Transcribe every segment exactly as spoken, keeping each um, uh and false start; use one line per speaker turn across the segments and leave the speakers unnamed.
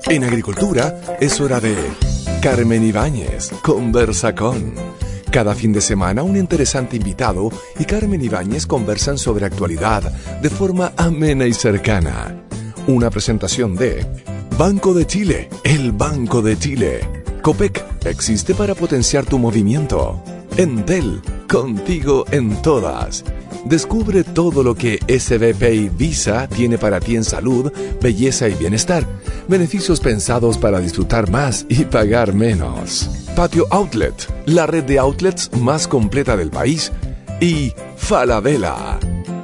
En agricultura es hora de Carmen Ibáñez conversa con. Cada fin de semana un interesante invitado y Carmen Ibáñez conversan sobre actualidad de forma amena y cercana. Una presentación de Banco de Chile, el Banco de Chile. Copec existe para potenciar tu movimiento. Entel, contigo en todas. Descubre todo lo que S B P y Visa tiene para ti en salud, belleza y bienestar. Beneficios pensados para disfrutar más y pagar menos. Patio Outlet, la red de outlets más completa del país. Y Falabella.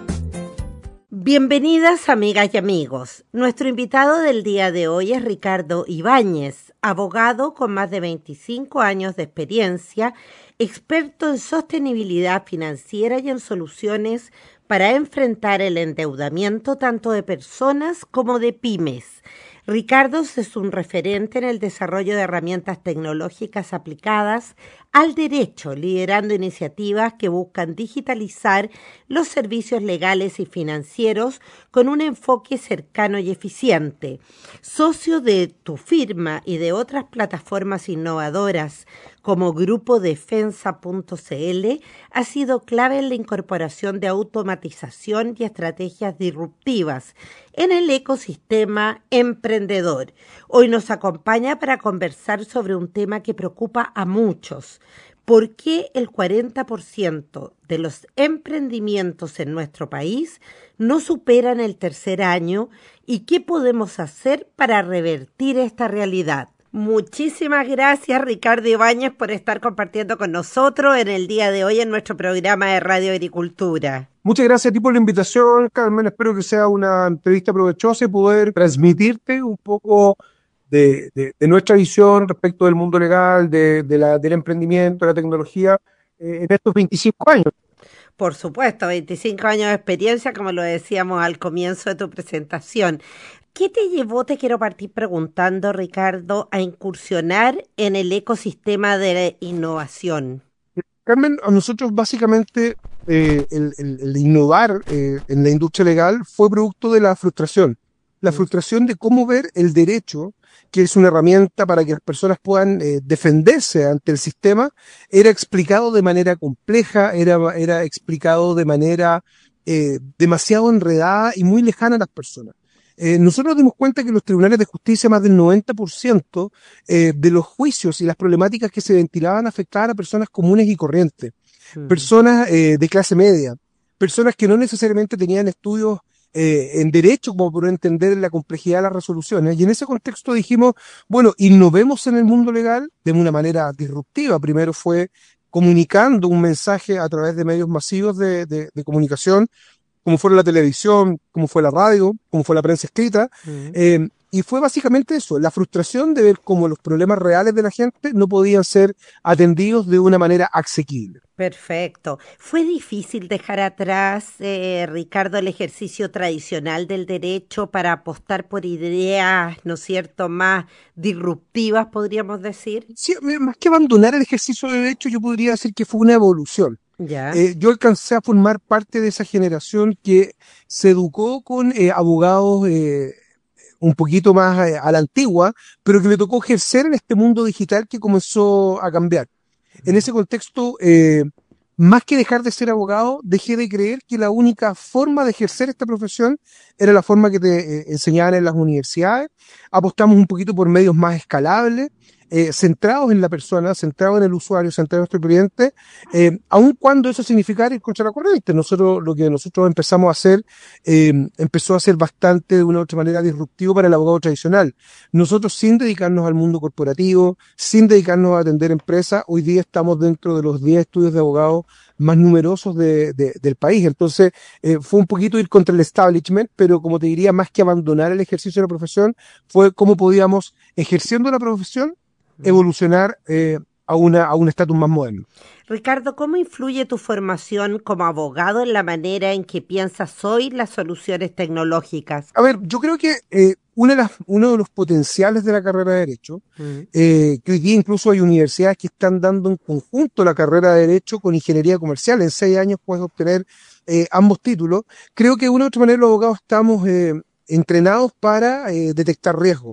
Bienvenidas amigas y amigos. Nuestro invitado del día de hoy es Ricardo Ibáñez, abogado con más de veinticinco años de experiencia, experto en sostenibilidad financiera y en soluciones para enfrentar el endeudamiento tanto de personas como de pymes. Ricardo es un referente en el desarrollo de herramientas tecnológicas aplicadas al derecho, liderando iniciativas que buscan digitalizar los servicios legales y financieros con un enfoque cercano y eficiente. Socio de Tu Firma y de otras plataformas innovadoras como Grupo Defensa punto c l, ha sido clave en la incorporación de automatización y estrategias disruptivas en el ecosistema emprendedor. Hoy nos acompaña para conversar sobre un tema que preocupa a muchos. ¿Por qué el cuarenta por ciento de los emprendimientos en nuestro país no superan el tercer año y qué podemos hacer para revertir esta realidad? Muchísimas gracias, Ricardo Ibáñez, por estar compartiendo con nosotros en el día de hoy en nuestro programa de Radio Agricultura.
Muchas gracias a ti por la invitación, Carmen. Espero que sea una entrevista provechosa y poder transmitirte un poco de, de, de nuestra visión respecto del mundo legal, de, de la, del emprendimiento, de la tecnología, eh, en estos veinticinco años.
Por supuesto, veinticinco años de experiencia, como lo decíamos al comienzo de tu presentación. ¿Qué te llevó, te quiero partir preguntando, Ricardo, a incursionar en el ecosistema de la innovación?
Carmen, a nosotros básicamente eh, el, el, el innovar eh, en la industria legal fue producto de la frustración. La frustración de cómo ver el derecho, que es una herramienta para que las personas puedan eh, defenderse ante el sistema, era explicado de manera compleja, era, era explicado de manera eh, demasiado enredada y muy lejana a las personas. Eh, nosotros nos dimos cuenta que en los tribunales de justicia más del noventa por ciento eh, de los juicios y las problemáticas que se ventilaban afectaban a personas comunes y corrientes, uh-huh. personas eh, de clase media, personas que no necesariamente tenían estudios eh, en derecho como por entender la complejidad de las resoluciones. Y en ese contexto dijimos, bueno, innovemos en el mundo legal de una manera disruptiva. Primero fue comunicando un mensaje a través de medios masivos de, de, de comunicación, como fue la televisión, como fue la radio, como fue la prensa escrita, uh-huh. eh, y fue básicamente eso, la frustración de ver cómo los problemas reales de la gente no podían ser atendidos de una manera asequible.
Perfecto. ¿Fue difícil dejar atrás, eh, Ricardo, el ejercicio tradicional del derecho para apostar por ideas, ¿no es cierto?, más disruptivas, podríamos decir?
Sí, más que abandonar el ejercicio de derecho, yo podría decir que fue una evolución.
Ya.
Eh, yo alcancé a formar parte de esa generación que se educó con eh, abogados eh, un poquito más eh, a la antigua, pero que le tocó ejercer en este mundo digital que comenzó a cambiar. En ese contexto, eh, más que dejar de ser abogado, dejé de creer que la única forma de ejercer esta profesión era la forma que te eh, enseñaban en las universidades. Apostamos un poquito por medios más escalables, Eh, centrados en la persona, centrados en el usuario, centrados en nuestro cliente, eh, aun cuando eso significara ir contra la corriente. Nosotros, lo que nosotros empezamos a hacer, eh, empezó a ser bastante de una u otra manera disruptivo para el abogado tradicional. Nosotros, sin dedicarnos al mundo corporativo, sin dedicarnos a atender empresas, hoy día estamos dentro de los diez estudios de abogados más numerosos de, de, del país. Entonces, eh, fue un poquito ir contra el establishment, pero como te diría, más que abandonar el ejercicio de la profesión, fue cómo podíamos, ejerciendo la profesión, evolucionar eh, a una a un estatus más moderno.
Ricardo, ¿cómo influye tu formación como abogado en la manera en que piensas hoy las soluciones tecnológicas?
A ver, yo creo que eh, una de las, uno de los potenciales de la carrera de Derecho, uh-huh. eh, que hoy día incluso hay universidades que están dando en conjunto la carrera de Derecho con Ingeniería Comercial. En seis años puedes obtener eh, ambos títulos. Creo que de una u otra manera los abogados estamos eh, entrenados para eh, detectar riesgos.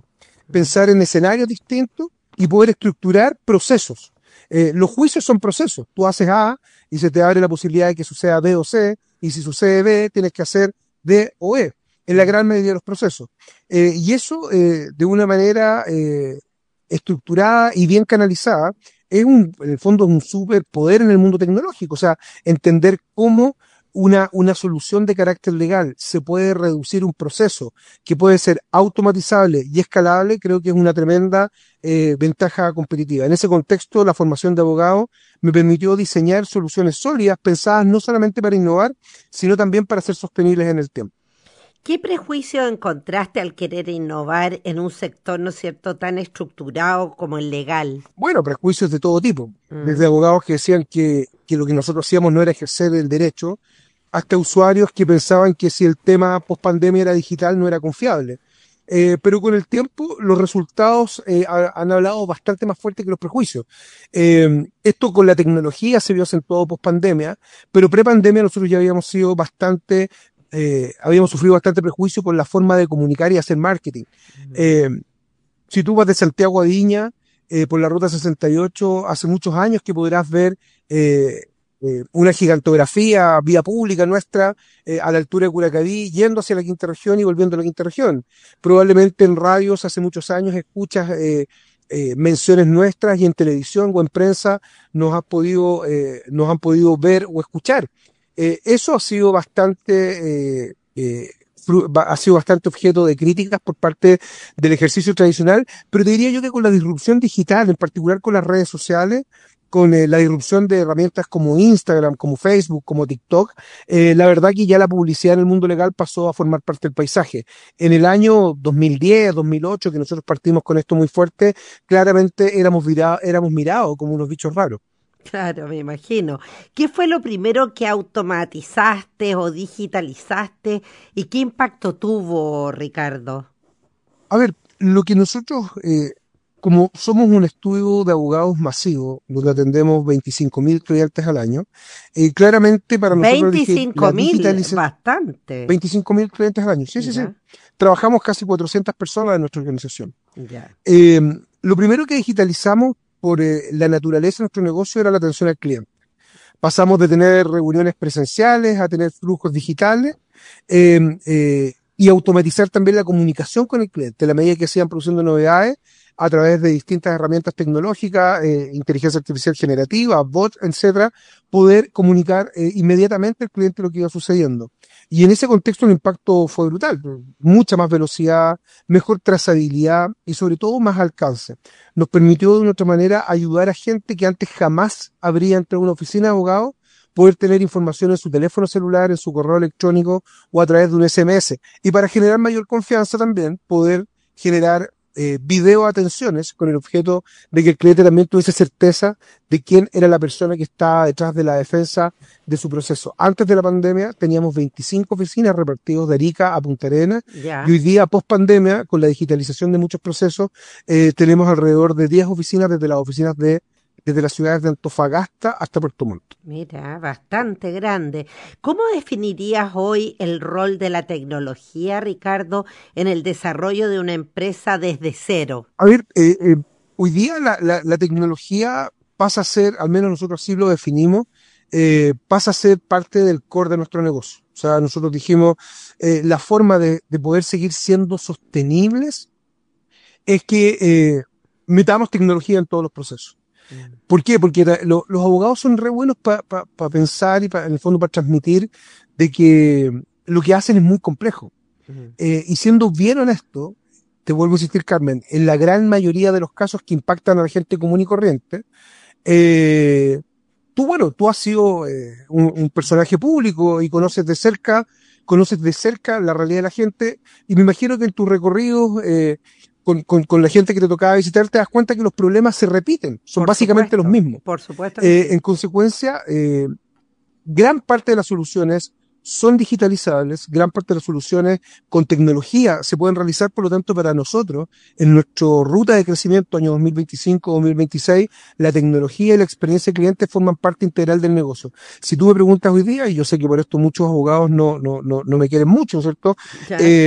pensar en escenarios distintos y poder estructurar procesos. Eh, los juicios son procesos. Tú haces A y se te abre la posibilidad de que suceda B o C, y si sucede B, tienes que hacer D o E, en la gran mayoría de los procesos. Eh, y eso, eh, de una manera eh, estructurada y bien canalizada, es un, en el fondo, un superpoder en el mundo tecnológico. O sea, entender cómo una, una solución de carácter legal se puede reducir un proceso que puede ser automatizable y escalable, creo que es una tremenda eh, ventaja competitiva. En ese contexto, la formación de abogado me permitió diseñar soluciones sólidas, pensadas no solamente para innovar, sino también para ser sostenibles en el tiempo.
¿Qué prejuicio encontraste al querer innovar en un sector, ¿no es cierto?, tan estructurado como el legal?
Bueno, prejuicios de todo tipo,
Mm.
desde abogados que decían que, que lo que nosotros hacíamos no era ejercer el derecho, hasta usuarios que pensaban que si el tema post-pandemia era digital no era confiable. Eh, pero con el tiempo los resultados eh, ha, han hablado bastante más fuerte que los prejuicios. Eh, esto con la tecnología se vio acentuado post-pandemia, pero pre-pandemia nosotros ya habíamos sido bastante... Eh, habíamos sufrido bastante prejuicio por la forma de comunicar y hacer marketing. Eh, si tú vas de Santiago a Viña, eh, por la ruta sesenta y ocho, hace muchos años que podrás ver eh, eh, una gigantografía vía pública nuestra eh, a la altura de Curacaví, yendo hacia la quinta región y volviendo a la quinta región. Probablemente en radios hace muchos años escuchas eh, eh, menciones nuestras, y en televisión o en prensa nos, ha podido, eh, nos han podido ver o escuchar. Eh, eso ha sido bastante, eh, eh, ha sido bastante objeto de críticas por parte del ejercicio tradicional, pero te diría yo que con la disrupción digital, en particular con las redes sociales, con eh, la disrupción de herramientas como Instagram, como Facebook, como TikTok, eh, la verdad que ya la publicidad en el mundo legal pasó a formar parte del paisaje. En el año dos mil diez, dos mil ocho, que nosotros partimos con esto muy fuerte, claramente éramos, vira, éramos mirados como unos bichos raros.
Claro, me imagino. ¿Qué fue lo primero que automatizaste o digitalizaste y qué impacto tuvo, Ricardo?
A ver, lo que nosotros, eh, como somos un estudio de abogados masivo, donde atendemos veinticinco mil clientes al año, eh, claramente para nosotros
veinticinco mil, bastante.
veinticinco mil clientes al año, sí, sí,
Ya.
sí. Trabajamos casi cuatrocientas personas en nuestra organización.
Ya.
Eh, lo primero que digitalizamos por eh, la naturaleza de nuestro negocio era la atención al cliente. Pasamos de tener reuniones presenciales a tener flujos digitales eh, eh, y automatizar también la comunicación con el cliente, a la medida que se iban produciendo novedades a través de distintas herramientas tecnológicas, eh, inteligencia artificial generativa, bots, etcétera, poder comunicar eh, inmediatamente al cliente lo que iba sucediendo. Y en ese contexto el impacto fue brutal, mucha más velocidad, mejor trazabilidad y sobre todo más alcance. Nos permitió de una otra manera ayudar a gente que antes jamás habría entrado a una oficina de abogados, poder tener información en su teléfono celular, en su correo electrónico o a través de un S M S. Y para generar mayor confianza también, poder generar eh, video atenciones con el objeto de que el cliente también tuviese certeza de quién era la persona que estaba detrás de la defensa de su proceso. Antes de la pandemia teníamos veinticinco oficinas repartidas de Arica a Punta Arenas,
Ya.
y hoy día, post pandemia, con la digitalización de muchos procesos, eh, tenemos alrededor de diez oficinas, desde las oficinas de desde las ciudades de Antofagasta hasta Puerto Montt.
Mira, bastante grande. ¿Cómo definirías hoy el rol de la tecnología, Ricardo, en el desarrollo de una empresa desde cero?
A ver, eh, eh, hoy día la, la, la tecnología pasa a ser, al menos nosotros así lo definimos, eh, pasa a ser parte del core de nuestro negocio. O sea, nosotros dijimos, eh, la forma de, de poder seguir siendo sostenibles es que eh, metamos tecnología en todos los procesos. ¿Por qué? Porque la, lo, los abogados son re buenos para pa, pa pensar y pa, en el fondo para transmitir de que lo que hacen es muy complejo. Uh-huh. Eh, y siendo bien honesto, te vuelvo a insistir, Carmen, en la gran mayoría de los casos que impactan a la gente común y corriente, eh, tú, bueno, tú has sido eh, un, un personaje público y conoces de cerca, conoces de cerca la realidad de la gente, y me imagino que en tus recorridos, eh, Con, con, con la gente que te tocaba visitar, te das cuenta que los problemas se repiten, son
por
básicamente
supuesto,
los mismos.
Por supuesto.
Eh,
sí.
En consecuencia, eh, gran parte de las soluciones son digitalizables, gran parte de las soluciones con tecnología se pueden realizar, por lo tanto, para nosotros, en nuestra ruta de crecimiento año dos mil veinticinco dos mil veintiséis, la tecnología y la experiencia de cliente forman parte integral del negocio. Si tú me preguntas hoy día, y yo sé que por esto muchos abogados no, no, no, no me quieren mucho, ¿cierto?
Ya.
Eh,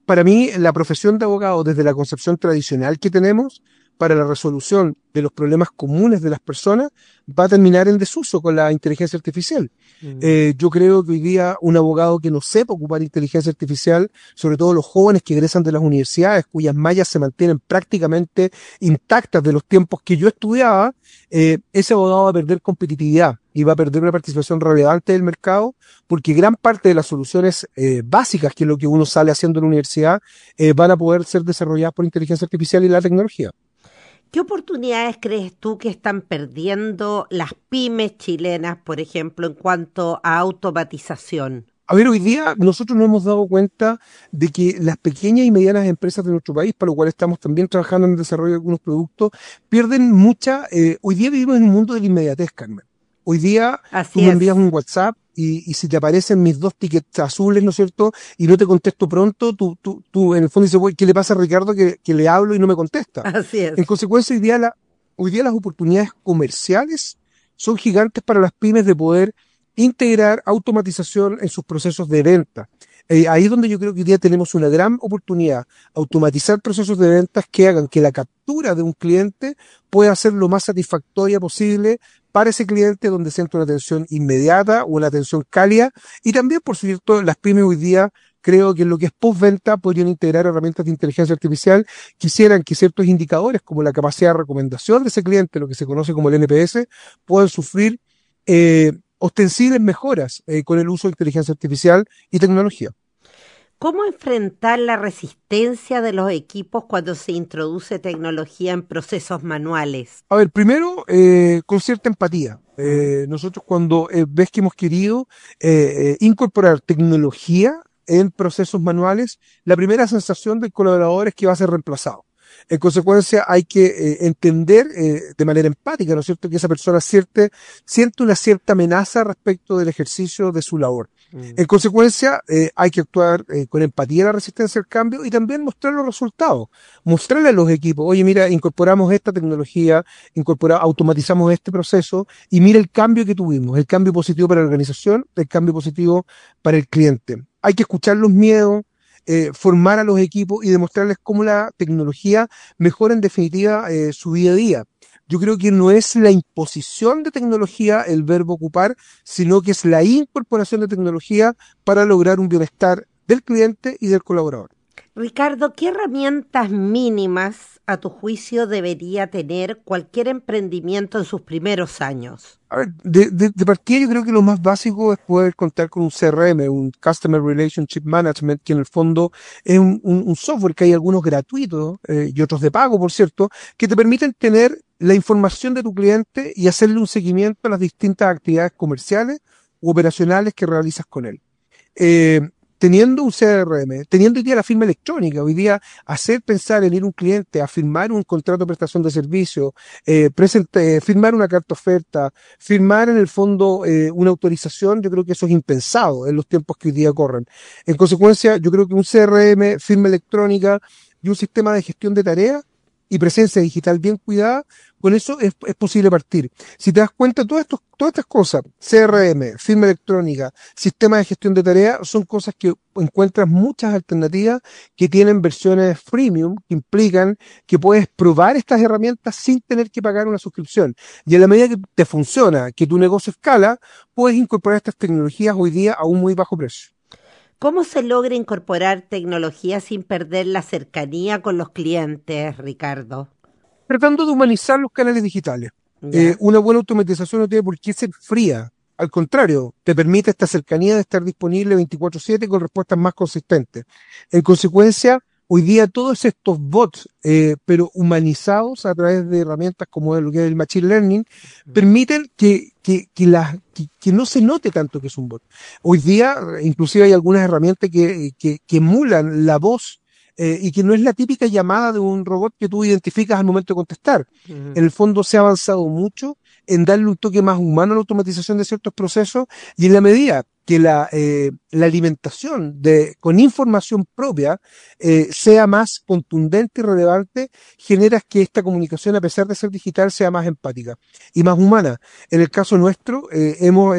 para mí, la profesión de abogado, desde la concepción tradicional que tenemos para la resolución de los problemas comunes de las personas, va a terminar en desuso con la inteligencia artificial. Mm. Eh, yo creo que hoy día un abogado que no sepa ocupar inteligencia artificial, sobre todo los jóvenes que egresan de las universidades, cuyas mallas se mantienen prácticamente intactas de los tiempos que yo estudiaba, eh, ese abogado va a perder competitividad y va a perder una participación relevante del mercado, porque gran parte de las soluciones eh, básicas, que es lo que uno sale haciendo en la universidad, eh, van a poder ser desarrolladas por inteligencia artificial y la tecnología.
¿Qué oportunidades crees tú que están perdiendo las pymes chilenas, por ejemplo, en cuanto a automatización?
A ver, hoy día nosotros nos hemos dado cuenta de que las pequeñas y medianas empresas de nuestro país, para lo cual estamos también trabajando en el desarrollo de algunos productos, pierden mucha... Eh, hoy día vivimos en un mundo de la inmediatez, Carmen. Hoy día
Así
tú me
es.
envías un WhatsApp y, y si te aparecen mis dos tickets azules, ¿no es cierto?, y no te contesto pronto, tú, tú, tú en el fondo dices, ¿qué le pasa a Ricardo que, que le hablo y no me contesta?
Así es.
En consecuencia, hoy día, la, hoy día las oportunidades comerciales son gigantes para las pymes de poder integrar automatización en sus procesos de venta. Eh, ahí es donde yo creo que hoy día tenemos una gran oportunidad, automatizar procesos de ventas que hagan que la captura de un cliente pueda ser lo más satisfactoria posible para ese cliente, donde sienta una atención inmediata, una atención cálida, y también, por cierto, las pymes hoy día, creo que en lo que es postventa podrían integrar herramientas de inteligencia artificial, quisieran que ciertos indicadores como la capacidad de recomendación de ese cliente, lo que se conoce como el N P S, puedan sufrir eh, ostensibles mejoras eh, con el uso de inteligencia artificial y tecnología.
¿Cómo enfrentar la resistencia de los equipos cuando se introduce tecnología en procesos manuales?
A ver, primero, eh, con cierta empatía. Eh, nosotros cuando eh, ves que hemos querido eh, eh, incorporar tecnología en procesos manuales, la primera sensación del colaborador es que va a ser reemplazado. En consecuencia, hay que eh, entender eh, de manera empática, ¿no es cierto?, que esa persona siente, siente una cierta amenaza respecto del ejercicio de su labor. Mm. En consecuencia, eh, hay que actuar eh, con empatía en la resistencia al cambio y también mostrar los resultados. Mostrarle a los equipos, oye, mira, incorporamos esta tecnología, incorporamos, automatizamos este proceso y mira el cambio que tuvimos, el cambio positivo para la organización, el cambio positivo para el cliente. Hay que escuchar los miedos, Eh, formar a los equipos y demostrarles cómo la tecnología mejora en definitiva eh, su día a día. Yo creo que no es la imposición de tecnología el verbo ocupar, sino que es la incorporación de tecnología para lograr un bienestar del cliente y del colaborador.
Ricardo, ¿qué herramientas mínimas, a tu juicio, debería tener cualquier emprendimiento en sus primeros años?
A ver, de, de, de partida yo creo que lo más básico es poder contar con un C R M, un Customer Relationship Management, que en el fondo es un, un, un software que hay algunos gratuitos eh, y otros de pago, por cierto, que te permiten tener la información de tu cliente y hacerle un seguimiento a las distintas actividades comerciales u operacionales que realizas con él. Eh, Teniendo un C R M, teniendo hoy día la firma electrónica, hoy día hacer pensar en ir a un cliente a firmar un contrato de prestación de servicio, eh, presente, firmar una carta oferta, firmar en el fondo eh, una autorización, yo creo que eso es impensado en los tiempos que hoy día corren. En consecuencia, yo creo que un C R M, firma electrónica y un sistema de gestión de tareas y presencia digital bien cuidada, con eso es, es posible partir. Si te das cuenta, todas, estos, todas estas cosas, C R M, firma electrónica, sistema de gestión de tareas, son cosas que encuentras muchas alternativas que tienen versiones freemium, que implican que puedes probar estas herramientas sin tener que pagar una suscripción. Y en la medida que te funciona, que tu negocio escala, puedes incorporar estas tecnologías hoy día a un muy bajo precio.
¿Cómo se logra incorporar tecnología sin perder la cercanía con los clientes, Ricardo?
Tratando de humanizar los canales digitales. Eh, una buena automatización no tiene por qué ser fría. Al contrario, te permite esta cercanía de estar disponible veinticuatro siete con respuestas más consistentes. En consecuencia, hoy día todos estos bots, eh, pero humanizados a través de herramientas como lo que es el Machine Learning, permiten que, que, que, la, que, que no se note tanto que es un bot. Hoy día, inclusive hay algunas herramientas que, que, que emulan la voz eh, y que no es la típica llamada de un robot que tú identificas al momento de contestar. Uh-huh. En el fondo se ha avanzado mucho en darle un toque más humano a la automatización de ciertos procesos y en la medida que la, eh, la alimentación de, con información propia eh, sea más contundente y relevante, generas que esta comunicación, a pesar de ser digital, sea más empática y más humana. En el caso nuestro, eh, hemos eh,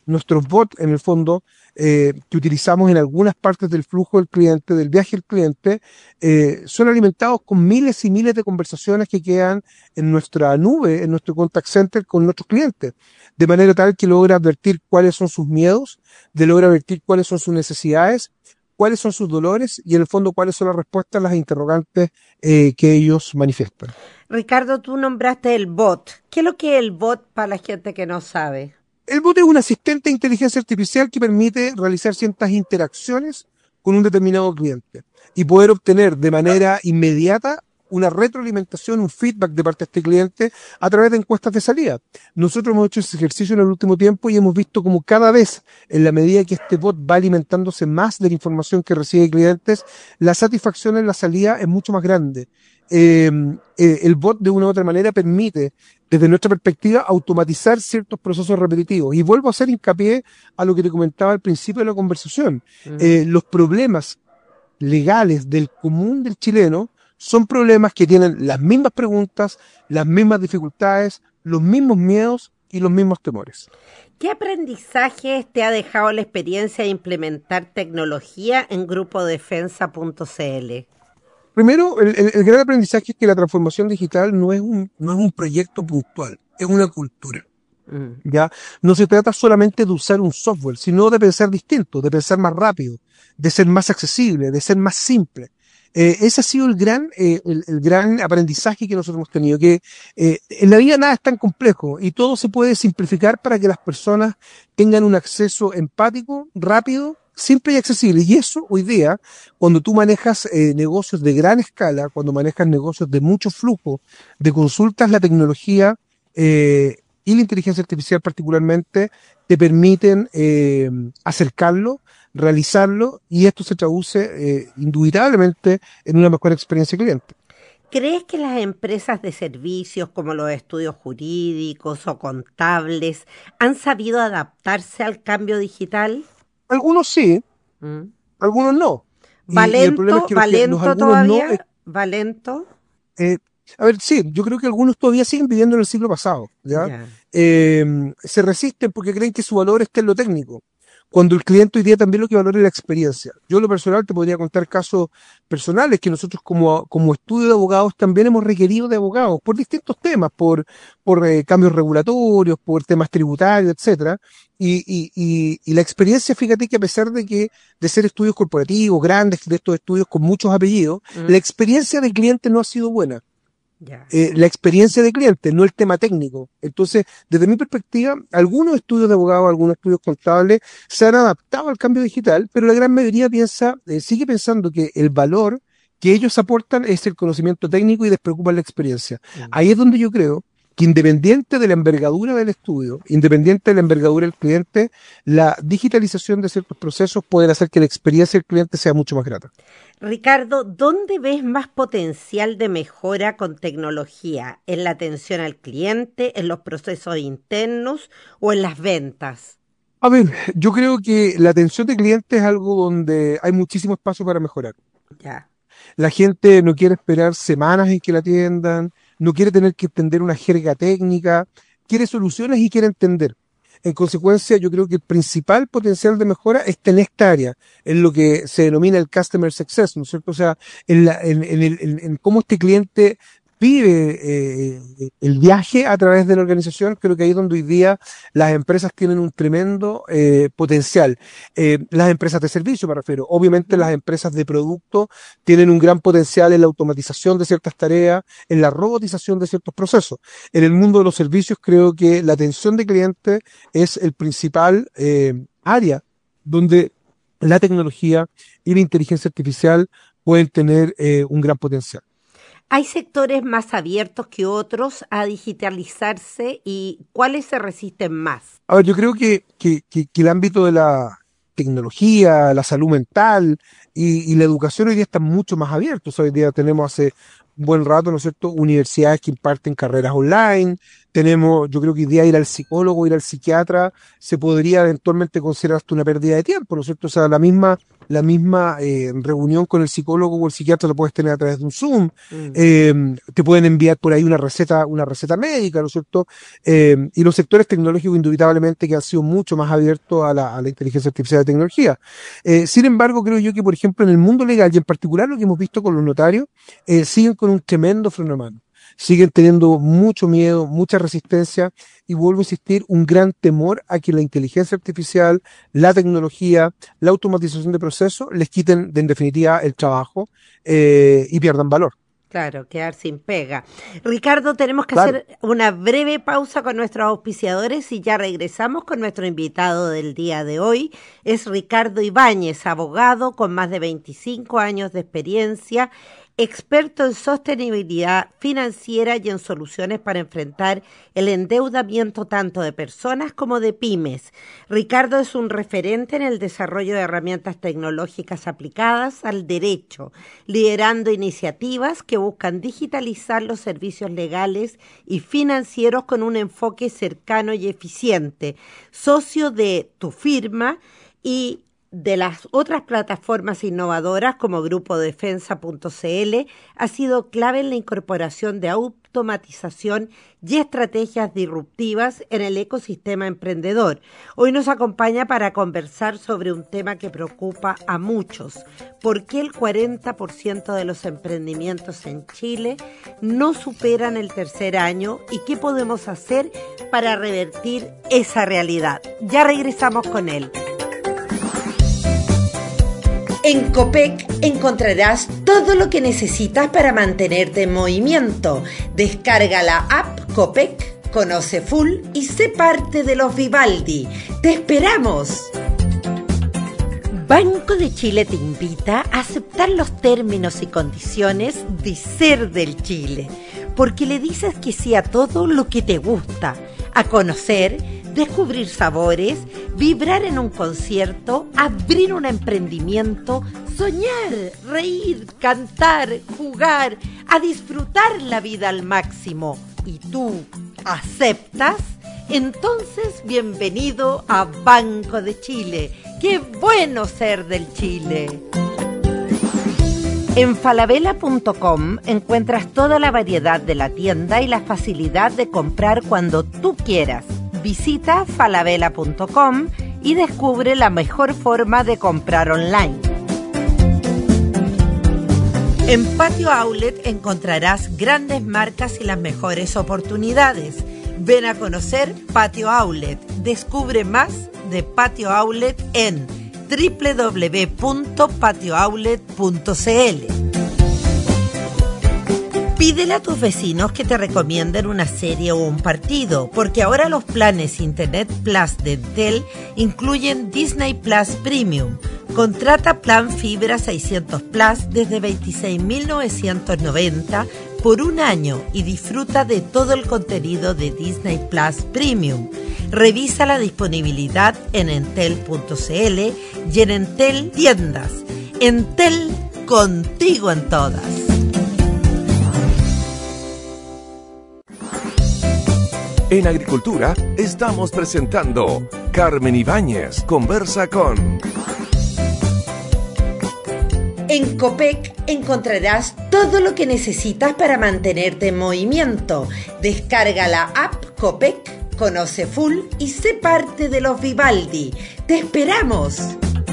nuestros bots, en el fondo, eh, que utilizamos en algunas partes del flujo del cliente, del viaje del cliente, eh, son alimentados con miles y miles de conversaciones que quedan en nuestra nube, en nuestro contact center con nuestros clientes, de manera tal que logra advertir cuáles son sus miedos, de logra advertir cuáles son sus necesidades, cuáles son sus dolores y en el fondo cuáles son las respuestas a las interrogantes eh, que ellos manifiestan.
Ricardo, tú nombraste el bot. ¿Qué es lo que es el bot para la gente que no sabe?
El bot es un asistente de inteligencia artificial que permite realizar ciertas interacciones con un determinado cliente y poder obtener de manera inmediata una retroalimentación, un feedback de parte de este cliente a través de encuestas de salida. Nosotros hemos hecho ese ejercicio en el último tiempo y hemos visto como cada vez, en la medida que este bot va alimentándose más de la información que recibe de clientes, la satisfacción en la salida es mucho más grande. Eh, eh, el bot de una u otra manera permite, desde nuestra perspectiva, automatizar ciertos procesos repetitivos. Y vuelvo a hacer hincapié a lo que te comentaba al principio de la conversación. Mm. Eh, los problemas legales del común del chileno son problemas que tienen las mismas preguntas, las mismas dificultades, los mismos miedos y los mismos temores.
¿Qué aprendizajes te ha dejado la experiencia de implementar tecnología en grupo defensa punto c l?
Primero, el, el, el gran aprendizaje es que la transformación digital no es un, no es un proyecto puntual, es una cultura. Mm. ¿Ya? No se trata solamente de usar un software, sino de pensar distinto, de pensar más rápido, de ser más accesible, de ser más simple. Eh, ese ha sido el gran, eh, el, el gran aprendizaje que nosotros hemos tenido, que eh, en la vida nada es tan complejo y todo se puede simplificar para que las personas tengan un acceso empático, rápido, simple y accesible. Y eso hoy día, cuando tú manejas eh, negocios de gran escala, cuando manejas negocios de mucho flujo de consultas, la tecnología eh, y la inteligencia artificial particularmente te permiten eh, acercarlo, realizarlo, y esto se traduce eh, indubitablemente en una mejor experiencia cliente.
¿Crees que las empresas de servicios como los estudios jurídicos o contables han sabido adaptarse al cambio digital?
Algunos sí, mm. algunos no.
¿Valento, y, y es que Valento los, los todavía? No, eh, ¿Valento?
Eh, a ver, sí, yo creo que algunos todavía siguen viviendo en el siglo pasado, ¿ya? Yeah. Eh, se resisten porque creen que su valor está en lo técnico, cuando el cliente hoy día también lo que valora es la experiencia. Yo en lo personal te podría contar casos personales que nosotros como, como estudio de abogados también hemos requerido de abogados por distintos temas, por, por eh, cambios regulatorios, por temas tributarios, etcétera. Y, y, y, y la experiencia, fíjate que a pesar de que de ser estudios corporativos, grandes, de estos estudios con muchos apellidos, mm. la experiencia del cliente no ha sido buena. Yeah. Eh, la experiencia de cliente, no el tema técnico. Entonces, desde mi perspectiva, algunos estudios de abogados, algunos estudios contables se han adaptado al cambio digital, pero la gran mayoría piensa, eh, sigue pensando que el valor que ellos aportan es el conocimiento técnico y despreocupan la experiencia. Mm. Ahí es donde yo creo que independiente de la envergadura del estudio, independiente de la envergadura del cliente, la digitalización de ciertos procesos puede hacer que la experiencia del cliente sea mucho más grata.
Ricardo, ¿dónde ves más potencial de mejora con tecnología? ¿En la atención al cliente, en los procesos internos o en las ventas?
A ver, yo creo que la atención de cliente es algo donde hay muchísimo espacio para mejorar.
Ya.
La gente no quiere esperar semanas en que la atiendan, no quiere tener que entender una jerga técnica, quiere soluciones y quiere entender. En consecuencia, yo creo que el principal potencial de mejora está en esta área, en lo que se denomina el customer success, ¿no es cierto? O sea, en, la, en, en, en, en cómo este cliente vive eh, el viaje a través de la organización. Creo que ahí es donde hoy día las empresas tienen un tremendo eh, potencial. Eh, las empresas de servicio, me refiero. Obviamente las empresas de producto tienen un gran potencial en la automatización de ciertas tareas, en la robotización de ciertos procesos. En el mundo de los servicios creo que la atención de clientes es el principal eh, área donde la tecnología y la inteligencia artificial pueden tener eh, un gran potencial.
¿Hay sectores más abiertos que otros a digitalizarse y cuáles se resisten más?
A ver, yo creo que, que, que, que el ámbito de la tecnología, la salud mental y, y la educación hoy día están mucho más abiertos. Hoy día tenemos hace un buen rato, ¿no es cierto?, universidades que imparten carreras online. Tenemos, yo creo que hoy día ir al psicólogo, ir al psiquiatra, se podría eventualmente considerar hasta una pérdida de tiempo, ¿no es cierto? O sea, la misma la misma eh, reunión con el psicólogo o el psiquiatra la puedes tener a través de un Zoom, mm. eh, te pueden enviar por ahí una receta, una receta médica, ¿no es cierto? Eh, y los sectores tecnológicos indubitablemente que han sido mucho más abiertos a la, a la inteligencia artificial de tecnología. Eh, sin embargo, creo yo que, por ejemplo, en el mundo legal y en particular lo que hemos visto con los notarios, eh, siguen con un tremendo freno de mano. Siguen teniendo mucho miedo, mucha resistencia y vuelvo a insistir, un gran temor a que la inteligencia artificial, la tecnología, la automatización de procesos les quiten de, en definitiva el trabajo eh, y pierdan valor.
Claro, quedar sin pega. Ricardo, tenemos que
Claro.
hacer una breve pausa con nuestros auspiciadores y ya regresamos con nuestro invitado del día de hoy. Es Ricardo Ibáñez, abogado con más de veinticinco años de experiencia, experto en sostenibilidad financiera y en soluciones para enfrentar el endeudamiento tanto de personas como de pymes. Ricardo es un referente en el desarrollo de herramientas tecnológicas aplicadas al derecho, liderando iniciativas que buscan digitalizar los servicios legales y financieros con un enfoque cercano y eficiente. Socio de Tu Firma y de las otras plataformas innovadoras como Grupo Defensa punto c l, ha sido clave en la incorporación de automatización y estrategias disruptivas en el ecosistema emprendedor. Hoy nos acompaña para conversar sobre un tema que preocupa a muchos. ¿Por qué el cuarenta por ciento de los emprendimientos en Chile no superan el tercer año y qué podemos hacer para revertir esa realidad? Ya regresamos con él. En Copec encontrarás todo lo que necesitas para mantenerte en movimiento. Descarga la app Copec, conoce full y sé parte de los Vivaldi. ¡Te esperamos! Banco de Chile te invita a aceptar los términos y condiciones de Ser del Chile, porque le dices que sí a todo lo que te gusta, a conocer, descubrir sabores, vibrar en un concierto, abrir un emprendimiento, soñar, reír, cantar, jugar, a disfrutar la vida al máximo. ¿Y tú aceptas? Entonces, bienvenido a Banco de Chile. ¡Qué bueno ser del Chile! En falabella punto com encuentras toda la variedad de la tienda y la facilidad de comprar cuando tú quieras. Visita falabella punto com y descubre la mejor forma de comprar online. En Patio Outlet encontrarás grandes marcas y las mejores oportunidades. Ven a conocer Patio Outlet. Descubre más de Patio Outlet en doble u doble u doble u punto patio outlet punto c l. Pídele a tus vecinos que te recomienden una serie o un partido, porque ahora los planes Internet Plus de Entel incluyen Disney Plus Premium. Contrata plan fibra seiscientos Plus desde veintiséis mil novecientos noventa por un año y disfruta de todo el contenido de Disney Plus Premium. Revisa la disponibilidad en entel punto c l y en Entel Tiendas. Entel, contigo en todas.
En Agricultura estamos presentando Carmen Ibáñez conversa con...
En Copec encontrarás todo lo que necesitas para mantenerte en movimiento. Descarga la app Copec, conoce full y sé parte de los Vivaldi. ¡Te esperamos!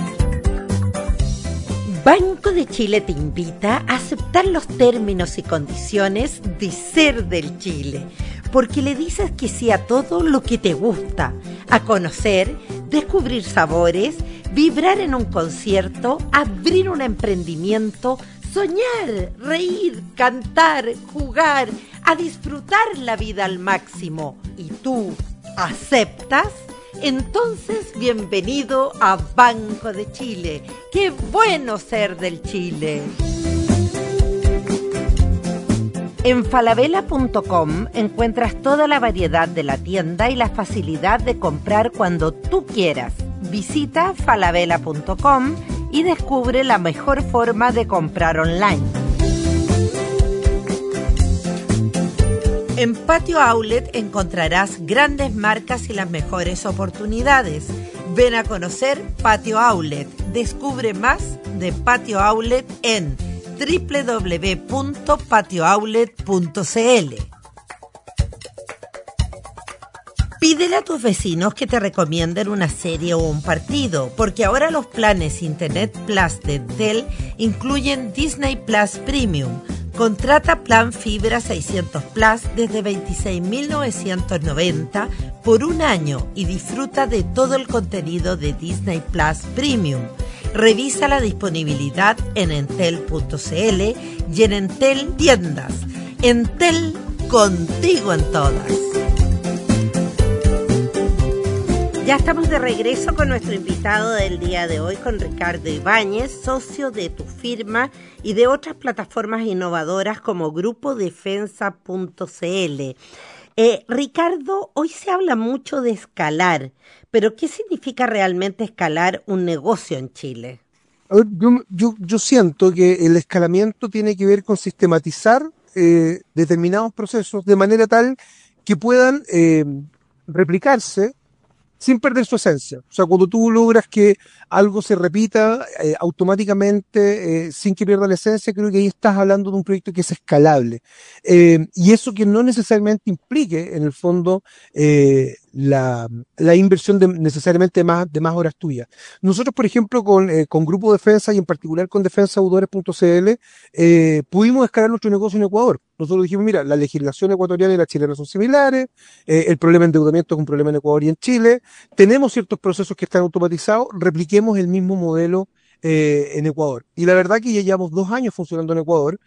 Banco de Chile te invita a aceptar los términos y condiciones de Ser del Chile, porque le dices que sí a todo lo que te gusta, a conocer, descubrir sabores, vibrar en un concierto, abrir un emprendimiento, soñar, reír, cantar, jugar, a disfrutar la vida al máximo. ¿Y tú aceptas? Entonces, bienvenido a Banco de Chile. ¡Qué bueno ser del Chile! En falabella punto com encuentras toda la variedad de la tienda y la facilidad de comprar cuando tú quieras. Visita falabella punto com y descubre la mejor forma de comprar online. En Patio Outlet encontrarás grandes marcas y las mejores oportunidades. Ven a conocer Patio Outlet. Descubre más de Patio Outlet en doble u doble u doble u punto patio outlet punto c l. Pídele a tus vecinos que te recomienden una serie o un partido, porque ahora los planes Internet Plus de Entel incluyen Disney Plus Premium. Contrata plan fibra seiscientos Plus desde veintiséis mil novecientos noventa por un año y disfruta de todo el contenido de Disney Plus Premium. Revisa la disponibilidad en entel punto c l y en Entel Tiendas. Entel, contigo en todas. Ya estamos de regreso con nuestro invitado del día de hoy, con Ricardo Ibáñez, socio de Tu Firma y de otras plataformas innovadoras como grupo defensa punto c l. Eh, Ricardo, hoy se habla mucho de escalar, pero ¿qué significa realmente escalar un negocio en Chile?
A ver, yo, yo, yo siento que el escalamiento tiene que ver con sistematizar eh, determinados procesos de manera tal que puedan eh, replicarse sin perder su esencia. O sea, cuando tú logras que algo se repita eh, automáticamente, eh, sin que pierda la esencia, creo que ahí estás hablando de un proyecto que es escalable. Eh, y eso que no necesariamente implique, en el fondo, eh, la, la inversión de, necesariamente de más, de más horas tuyas. Nosotros, por ejemplo, con, eh, con Grupo Defensa y en particular con defensa deudores punto c l, eh, pudimos escalar nuestro negocio en Ecuador. Nosotros dijimos, mira, la legislación ecuatoriana y la chilena son similares, eh, el problema de endeudamiento es un problema en Ecuador y en Chile, tenemos ciertos procesos que están automatizados, repliquemos el mismo modelo eh, en Ecuador. Y la verdad que ya llevamos dos años funcionando en Ecuador,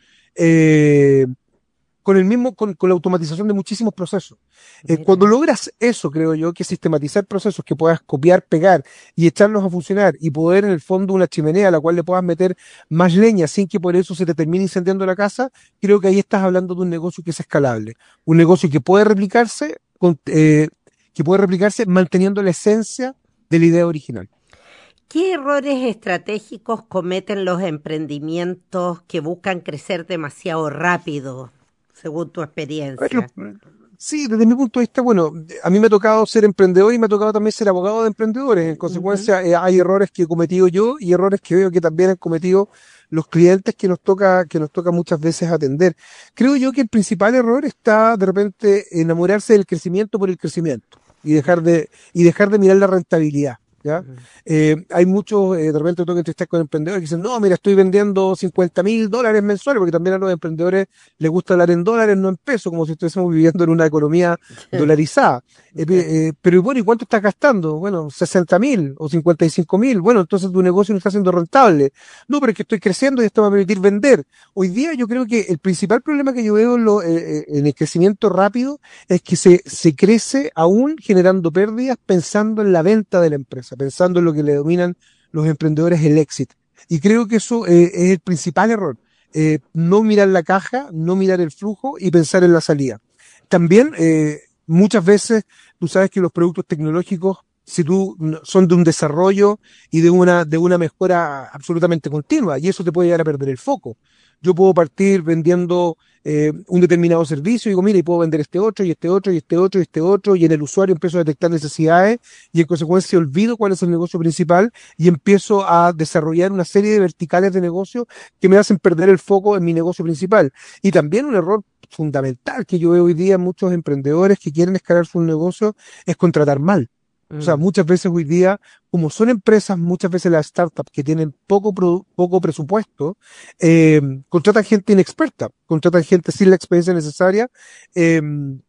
eh, con el mismo, con, con la automatización de muchísimos procesos. Eh, cuando logras eso, creo yo, que sistematizar procesos que puedas copiar, pegar y echarlos a funcionar y poder en el fondo una chimenea a la cual le puedas meter más leña sin que por eso se te termine incendiando la casa, creo que ahí estás hablando de un negocio que es escalable. Un negocio que puede replicarse, con, eh, que puede replicarse manteniendo la esencia de la idea original.
¿Qué errores estratégicos cometen los emprendimientos que buscan crecer demasiado rápido, según tu experiencia?
Sí, desde mi punto de vista, bueno, a mí me ha tocado ser emprendedor y me ha tocado también ser abogado de emprendedores. En consecuencia, uh-huh. eh, hay errores que he cometido yo y errores que veo que también han cometido los clientes que nos toca, que nos toca muchas veces atender. Creo yo que el principal error está de repente enamorarse del crecimiento por el crecimiento y dejar de, y dejar de mirar la rentabilidad. ¿Ya? Uh-huh. Eh, hay muchos, eh, de repente tengo que entrevistar con emprendedores que dicen, no, mira, estoy vendiendo cincuenta mil dólares mensuales, porque también a los emprendedores les gusta hablar en dólares, no en pesos, como si estuviésemos viviendo en una economía dolarizada. Eh, eh, pero bueno, ¿y cuánto estás gastando? Bueno, sesenta mil o cincuenta y cinco mil. Bueno, entonces tu negocio no está siendo rentable. No, pero es que estoy creciendo y esto me va a permitir vender. Hoy día yo creo que el principal problema que yo veo en, lo, eh, en el crecimiento rápido es que se, se crece aún generando pérdidas pensando en la venta de la empresa, pensando en lo que le dominan los emprendedores, el éxito. Y creo que eso eh, es el principal error. Eh, no mirar la caja, no mirar el flujo y pensar en la salida. También, eh, muchas veces, tú sabes que los productos tecnológicos, si tú son de un desarrollo y de una, de una mejora absolutamente continua, y eso te puede llevar a perder el foco. Yo puedo partir vendiendo eh, un determinado servicio y digo, mira, y puedo vender este otro, y este otro, y este otro, y este otro, y en el usuario empiezo a detectar necesidades, y en consecuencia olvido cuál es el negocio principal, y empiezo a desarrollar una serie de verticales de negocio que me hacen perder el foco en mi negocio principal. Y también un error fundamental que yo veo hoy día en muchos emprendedores que quieren escalar su negocio es contratar mal. O sea, muchas veces hoy día, como son empresas, muchas veces las startups que tienen poco produ- poco presupuesto, eh, contratan gente inexperta, contratan gente sin la experiencia necesaria, eh,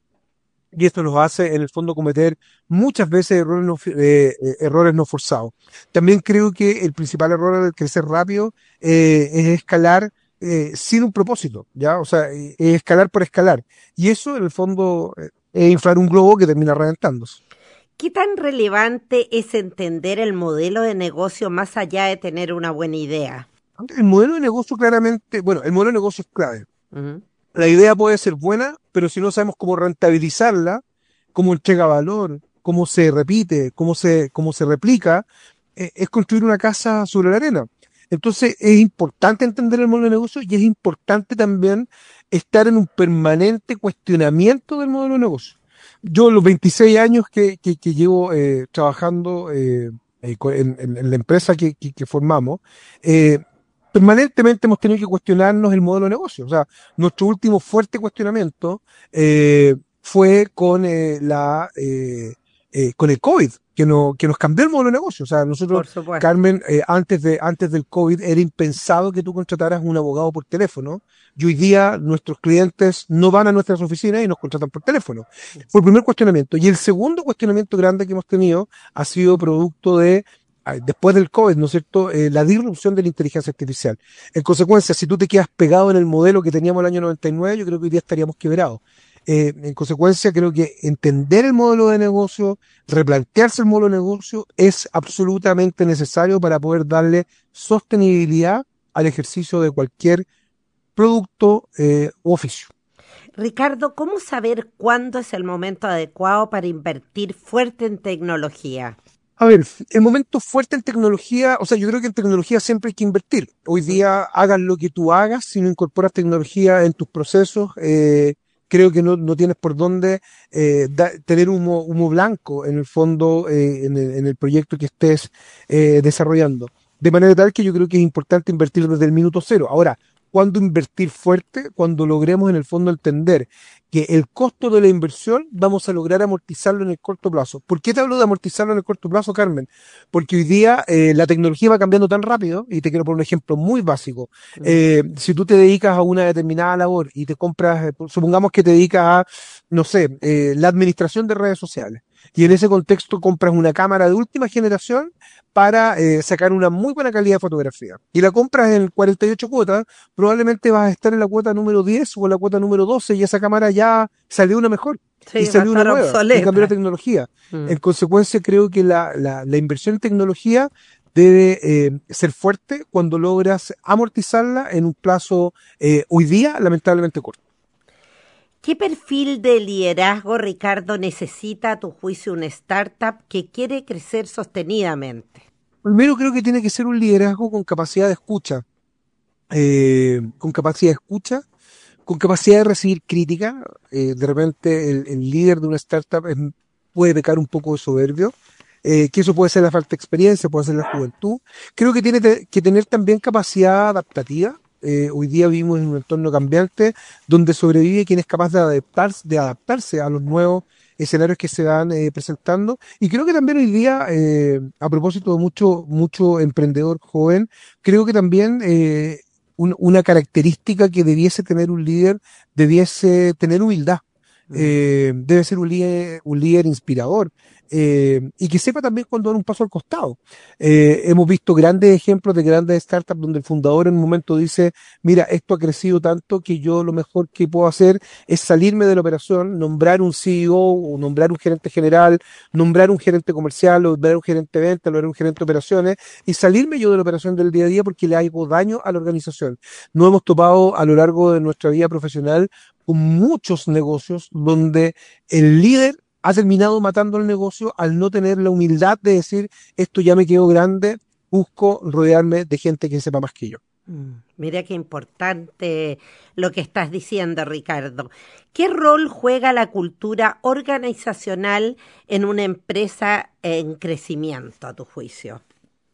y esto nos hace, en el fondo, cometer muchas veces errores no, eh, eh, errores no forzados. También creo que el principal error del crecer rápido eh, es escalar eh, sin un propósito, ¿ya? O sea, eh, es escalar por escalar. Y eso, en el fondo, eh, es inflar un globo que termina reventándose.
¿Qué tan relevante es entender el modelo de negocio más allá de tener una buena idea?
El modelo de negocio claramente, bueno, el modelo de negocio es clave. Uh-huh. La idea puede ser buena, pero si no sabemos cómo rentabilizarla, cómo entrega valor, cómo se repite, cómo se, cómo se replica, eh, es construir una casa sobre la arena. Entonces es importante entender el modelo de negocio y es importante también estar en un permanente cuestionamiento del modelo de negocio. Yo los veintiséis años que, que, que llevo eh, trabajando eh, eh, co- en, en- en la empresa que, que- que formamos, eh, permanentemente hemos tenido que cuestionarnos el modelo de negocio. O sea, nuestro último fuerte cuestionamiento eh, fue con eh, la eh, eh, con el COVID, que, no, que nos cambió el modelo de negocio. O sea, nosotros,
Por supuesto.
Carmen, eh, antes de, antes del COVID era impensado que tú contrataras un abogado por teléfono. Y hoy día nuestros clientes no van a nuestras oficinas y nos contratan por teléfono. Fue el primer cuestionamiento. Y el segundo cuestionamiento grande que hemos tenido ha sido producto de, ah, después del COVID, ¿no es cierto?, eh, la disrupción de la inteligencia artificial. En consecuencia, si tú te quedas pegado en el modelo que teníamos el año noventa y nueve, yo creo que hoy día estaríamos quebrados. Eh, en consecuencia, creo que entender el modelo de negocio, replantearse el modelo de negocio es absolutamente necesario para poder darle sostenibilidad al ejercicio de cualquier producto eh, u oficio.
Ricardo, ¿cómo saber cuándo es el momento adecuado para invertir fuerte en tecnología?
A ver, el momento fuerte en tecnología, o sea, yo creo que en tecnología siempre hay que invertir. Hoy día hagas lo que tú hagas, si no incorporas tecnología en tus procesos, eh, creo que no, no tienes por dónde eh, da- tener humo, humo blanco en el fondo, eh, en el, en el proyecto que estés eh, desarrollando. De manera tal que yo creo que es importante invertir desde el minuto cero. Ahora, ¿cuándo invertir fuerte? Cuando logremos en el fondo entender que el costo de la inversión vamos a lograr amortizarlo en el corto plazo. ¿Por qué te hablo de amortizarlo en el corto plazo, Carmen? Porque hoy día eh, la tecnología va cambiando tan rápido, y te quiero poner un ejemplo muy básico.
Mm.
Eh, si tú te dedicas a una determinada labor y te compras, eh, supongamos que te dedicas a, no sé, eh, la administración de redes sociales, y en ese contexto compras una cámara de última generación para eh, sacar una muy buena calidad de fotografía, y la compras en cuarenta y ocho cuotas, probablemente vas a estar en la cuota número diez o en la cuota número doce, y esa cámara ya salió una mejor y
Sí, va a
salió una
estar
nueva y cambió la
obsoleta.
tecnología.
Mm.
En consecuencia, creo que la, la, la inversión en tecnología debe eh, ser fuerte cuando logras amortizarla en un plazo eh, hoy día lamentablemente corto.
¿Qué perfil de liderazgo, Ricardo, necesita a tu juicio una startup que quiere crecer sostenidamente?
Primero, creo que tiene que ser un liderazgo con capacidad de escucha, eh, con capacidad de escucha, con capacidad de recibir crítica. Eh, de repente el, el líder de una startup es- puede pecar un poco de soberbio, eh, que eso puede ser la falta de experiencia, puede ser la juventud. Creo que tiene te- que tener también capacidad adaptativa. Eh, hoy día vivimos en un entorno cambiante donde sobrevive quien es capaz de adaptarse, de adaptarse a los nuevos escenarios que se van eh, presentando. Y creo que también hoy día, eh, a propósito de mucho, mucho emprendedor joven, creo que también eh, un- una característica que debiese tener un líder, debiese tener humildad.
Mm.
Eh, debe ser un líder, un líder inspirador, eh, y que sepa también cuando dar un paso al costado. Eh, hemos visto grandes ejemplos de grandes startups donde el fundador en un momento dice, mira, esto ha crecido tanto que yo lo mejor que puedo hacer es salirme de la operación, nombrar un C E O o nombrar un gerente general, nombrar un gerente comercial, nombrar un gerente de venta, nombrar un gerente de operaciones, y salirme yo de la operación del día a día porque le hago daño a la organización. No hemos topado a lo largo de nuestra vida profesional con muchos negocios donde el líder ha terminado matando el negocio al no tener la humildad de decir, esto ya me quedó grande, busco rodearme de gente que sepa más que yo.
Mm. Mira qué importante lo que estás diciendo, Ricardo. ¿Qué rol juega la cultura organizacional en una empresa en crecimiento, a tu juicio?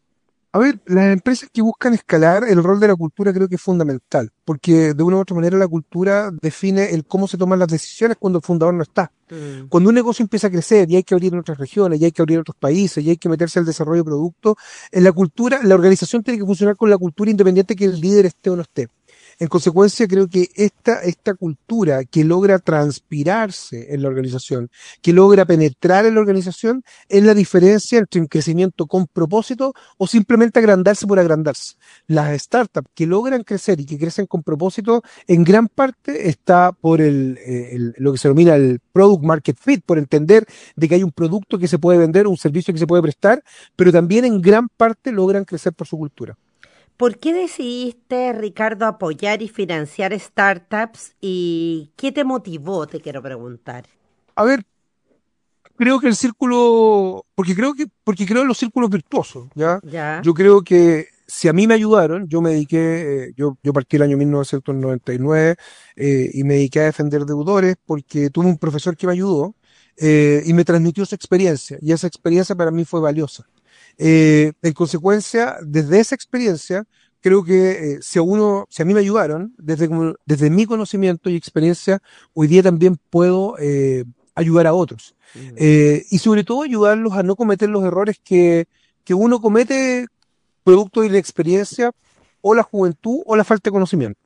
A ver, las empresas que buscan escalar, el rol de la cultura creo que es fundamental, porque de una u otra manera la cultura define el cómo se toman las decisiones cuando el fundador no está.
Mm.
Cuando un negocio empieza a crecer y hay que abrir en otras regiones, y hay que abrir en otros países, y hay que meterse al desarrollo de productos, en la cultura, la organización tiene que funcionar con la cultura independiente que el líder esté o no esté. En consecuencia, creo que esta, esta cultura que logra transpirarse en la organización, que logra penetrar en la organización, es la diferencia entre un crecimiento con propósito o simplemente agrandarse por agrandarse. Las startups que logran crecer y que crecen con propósito, en gran parte está por el, eh, el- lo que se denomina el product market fit, por entender de que hay un producto que se puede vender, un servicio que se puede prestar, pero también en gran parte logran crecer por su cultura.
¿Por qué decidiste, Ricardo, apoyar y financiar startups y qué te motivó, te quiero preguntar?
A ver, creo que el círculo, porque creo que, porque creo en los círculos virtuosos, ¿ya?
¿Ya?
Yo creo que si a mí me ayudaron, yo me dediqué, eh, yo, yo partí el año mil novecientos noventa y nueve, eh, y me dediqué a defender deudores porque tuve un profesor que me ayudó, eh, y me transmitió su experiencia, y esa experiencia para mí fue valiosa. Eh, en consecuencia, desde esa experiencia, creo que eh, si a uno, si a mí me ayudaron, desde, como- desde mi conocimiento y experiencia, hoy día también puedo eh, ayudar a otros.
Mm.
Eh, y sobre todo ayudarlos a no cometer los errores que, que uno comete producto de la experiencia o la juventud o la falta de conocimiento.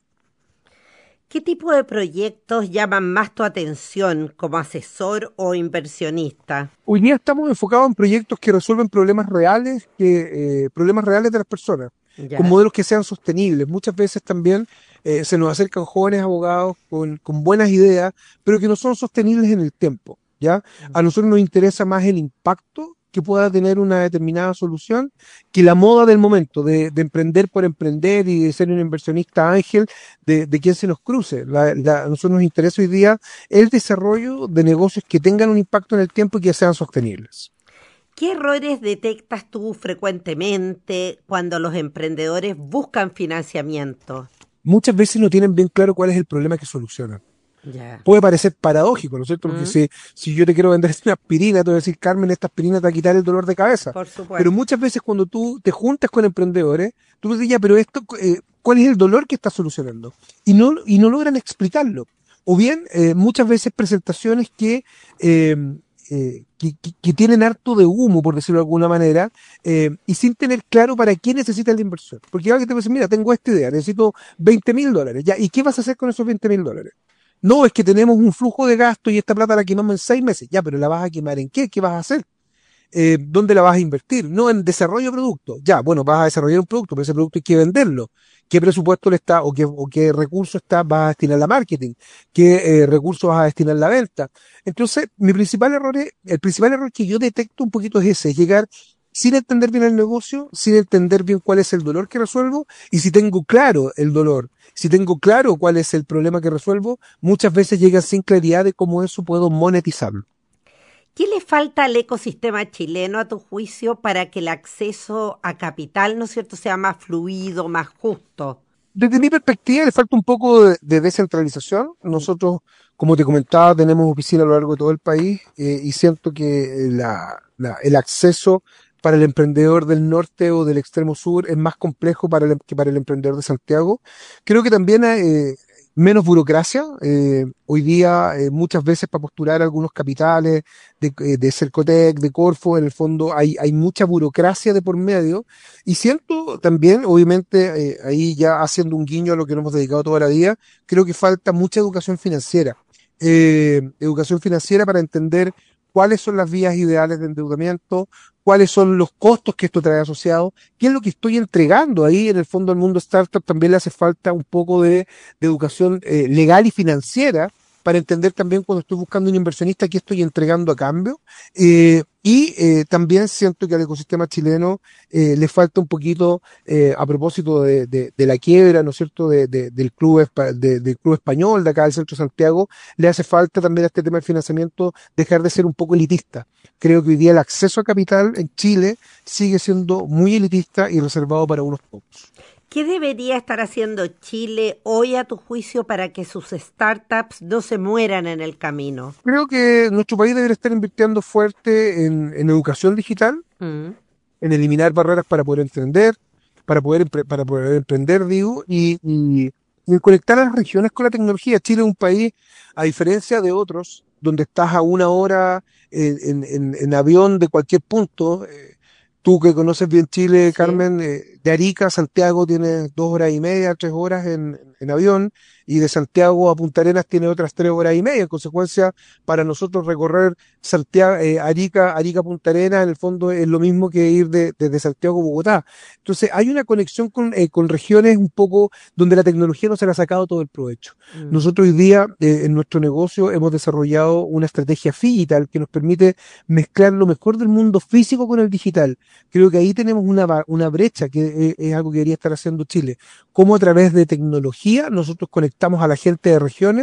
¿Qué tipo de proyectos llaman más tu atención como asesor o inversionista?
Hoy día estamos enfocados en proyectos que resuelven problemas reales, que, eh, problemas reales de las personas, con
¿Ya?
modelos que sean sostenibles. Muchas veces también eh, se nos acercan jóvenes abogados con, con buenas ideas, pero que no son sostenibles en el tiempo, ¿ya? A nosotros nos interesa más el impacto que pueda tener una determinada solución que la moda del momento, de, de emprender por emprender y de ser un inversionista ángel, de, de quien se nos cruce. La- la- a nosotros nos interesa hoy día el desarrollo de negocios que tengan un impacto en el tiempo y que sean sostenibles.
¿Qué errores detectas tú frecuentemente cuando los emprendedores buscan financiamiento?
Muchas veces no tienen bien claro cuál es el problema que solucionan.
Ya.
Puede parecer paradójico, ¿no es cierto? Porque
Mm,
si, si yo te quiero vender una aspirina, te voy a decir, Carmen, esta aspirina te va a quitar el dolor de cabeza.
por
Pero
supuesto.
muchas veces cuando tú te juntas con emprendedores, tú les dices, ya, pero esto, eh, ¿cuál es el dolor que está solucionando? Y no, y no logran explicarlo. O bien, eh, muchas veces presentaciones que, eh, eh, que, que- que tienen harto de humo, por decirlo de alguna manera, eh, y sin tener claro para qué necesitas la inversión. Porque alguien te puede decir, mira, tengo esta idea, necesito veinte mil dólares, ya, ¿y qué vas a hacer con esos veinte mil dólares? No, es que tenemos un flujo de gasto y esta plata la quemamos en seis meses. Ya, pero ¿la vas a quemar en qué? ¿Qué vas a hacer? Eh, ¿dónde la vas a invertir? No, en desarrollo de producto. Ya, bueno, vas a desarrollar un producto, pero ese producto hay que venderlo. ¿Qué presupuesto le está o qué, o qué recurso está, vas a destinar a marketing? ¿Qué eh, recursos vas a destinar a la venta? Entonces, mi principal error es, el principal error que yo detecto un poquito es ese, es llegar sin entender bien el negocio, sin entender bien cuál es el dolor que resuelvo, y si tengo claro el dolor, si tengo claro cuál es el problema que resuelvo, muchas veces llegan sin claridad de cómo eso puedo monetizarlo.
¿Qué le falta al ecosistema chileno, a tu juicio, para que el acceso a capital, ¿no es cierto?, sea más fluido, más justo?
Desde mi perspectiva, le falta un poco de, de descentralización. Nosotros, como te comentaba, tenemos oficinas a lo largo de todo el país eh, y siento que eh, la, la- el acceso para el emprendedor del norte o del extremo sur es más complejo para el, que para el emprendedor de Santiago. Creo que también hay eh, menos burocracia. Eh, hoy día, eh, muchas veces para postular algunos capitales de, eh, de Cercotec, de Corfo, en el fondo hay, hay mucha burocracia de por medio y siento también, obviamente, eh, ahí ya haciendo un guiño a lo que nos hemos dedicado toda la vida, creo que falta mucha educación financiera. Eh, educación financiera para entender cuáles son las vías ideales de endeudamiento, cuáles son los costos que esto trae asociado, qué es lo que estoy entregando ahí. En el fondo, al mundo startup también le hace falta un poco de, de educación eh, legal y financiera para entender también cuando estoy buscando un inversionista qué estoy entregando a cambio. Eh, y eh, también siento que al ecosistema chileno eh, le falta un poquito, eh, a propósito de, de, de la quiebra, ¿no es cierto?, de, de- del club, espa- de- del club español de acá del centro de Santiago, le hace falta también a este tema del financiamiento dejar de ser un poco elitista. Creo que hoy día el acceso a capital en Chile sigue siendo muy elitista y reservado para unos pocos.
¿Qué debería estar haciendo Chile hoy, a tu juicio, para que sus startups no se mueran en el camino?
Creo que nuestro país debería estar invirtiendo fuerte en, en educación digital,
Mm.
en eliminar barreras para poder emprender, para poder, empre- para poder emprender, digo, y, y, y en conectar a las regiones con la tecnología. Chile es un país, a diferencia de otros, donde estás a una hora en, en- en- en avión de cualquier punto. eh, tú que conoces bien Chile,
Sí.
Carmen, eh, de Arica a Santiago tienes dos horas y media, tres horas en, en avión, y de Santiago a Punta Arenas tiene otras tres horas y media. En consecuencia, para nosotros recorrer Santiago, eh, Arica, Arica Punta Arenas, en el fondo es lo mismo que ir de- desde Santiago a Bogotá. Entonces, hay una conexión con, eh, con regiones un poco donde la tecnología no se le ha sacado todo el provecho.
Mm.
Nosotros hoy día, eh, en nuestro negocio, hemos desarrollado una estrategia digital que nos permite mezclar lo mejor del mundo físico con el digital. Creo que ahí tenemos una, ba- una brecha que eh, es algo que debería estar haciendo Chile. Cómo a través de tecnología nosotros conectamos a la gente de regiones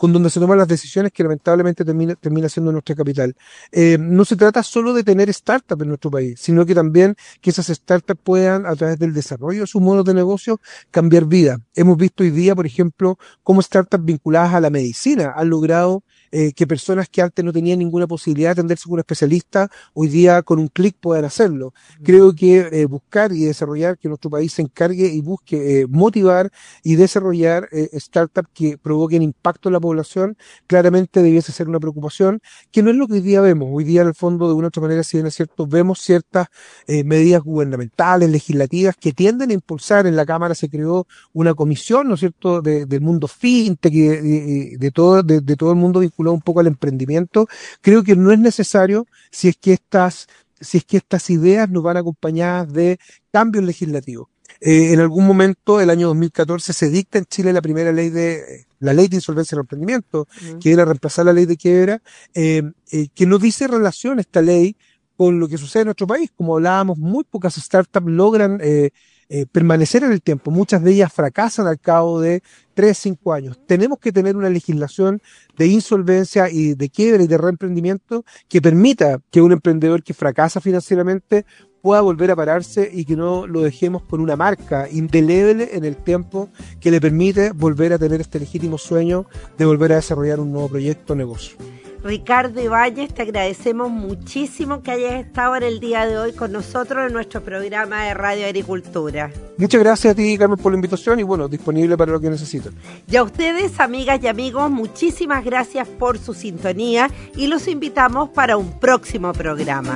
con donde se toman las decisiones que lamentablemente termina, termina siendo nuestra capital. Eh, no se trata solo de tener startups en nuestro país, sino que también que esas startups puedan, a través del desarrollo de sus modos de negocio, cambiar vida. Hemos visto hoy día, por ejemplo, cómo startups vinculadas a la medicina han logrado eh, que personas que antes no tenían ninguna posibilidad de atenderse con un especialista, hoy día con un clic puedan hacerlo. Creo que eh, buscar y desarrollar, que nuestro país se encargue y busque eh, motivar y desarrollar eh, startups que provoquen impacto en la población, claramente debiese ser una preocupación, que no es lo que hoy día vemos. Hoy día, en el fondo, de una u otra manera, si bien es cierto, vemos ciertas eh, medidas gubernamentales, legislativas, que tienden a impulsar. En la Cámara se creó una comisión, ¿no es cierto?, de, del mundo fintech y de, de, de, todo, de, de todo el mundo vinculado un poco al emprendimiento. Creo que no es necesario si es que estas, si es que estas ideas nos van acompañadas de cambios legislativos. Eh, en algún momento, el año dos mil catorce, se dicta en Chile la primera ley de, la ley de insolvencia y emprendimiento, uh-huh. que era reemplazar la ley de quiebra, eh, eh, que no dice relación esta ley con lo que sucede en nuestro país. Como hablábamos, muy pocas startups logran eh, eh, permanecer en el tiempo. Muchas de ellas fracasan al cabo de tres, cinco años. Tenemos que tener una legislación de insolvencia y de quiebra y de reemprendimiento que permita que un emprendedor que fracasa financieramente pueda volver a pararse y que no lo dejemos con una marca indeleble en el tiempo que le permite volver a tener este legítimo sueño de volver a desarrollar un nuevo proyecto o negocio.
Ricardo Ibáñez, te agradecemos muchísimo que hayas estado en el día de hoy con nosotros en nuestro programa de Radio Agricultura.
Muchas gracias a ti, Carmen, por la invitación y bueno, disponible para lo que necesiten.
Y a ustedes, amigas y amigos, muchísimas gracias por su sintonía y los invitamos para un próximo programa.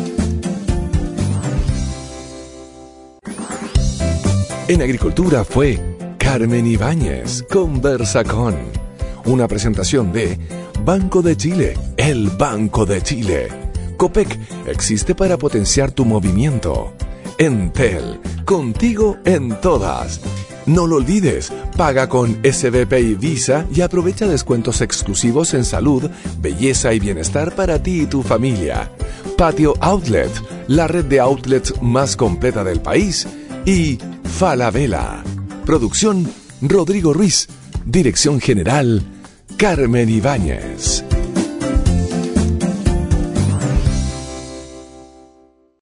En Agricultura fue Carmen Ibáñez, Conversa con. Una presentación de Banco de Chile, el Banco de Chile. Copec existe para potenciar tu movimiento. Entel, contigo en todas. No lo olvides, paga con S B P y Visa y aprovecha descuentos exclusivos en salud, belleza y bienestar para ti y tu familia. Patio Outlet, la red de outlets más completa del país. Y Falabella. Producción Rodrigo Ruiz. Dirección General Carmen Ibáñez.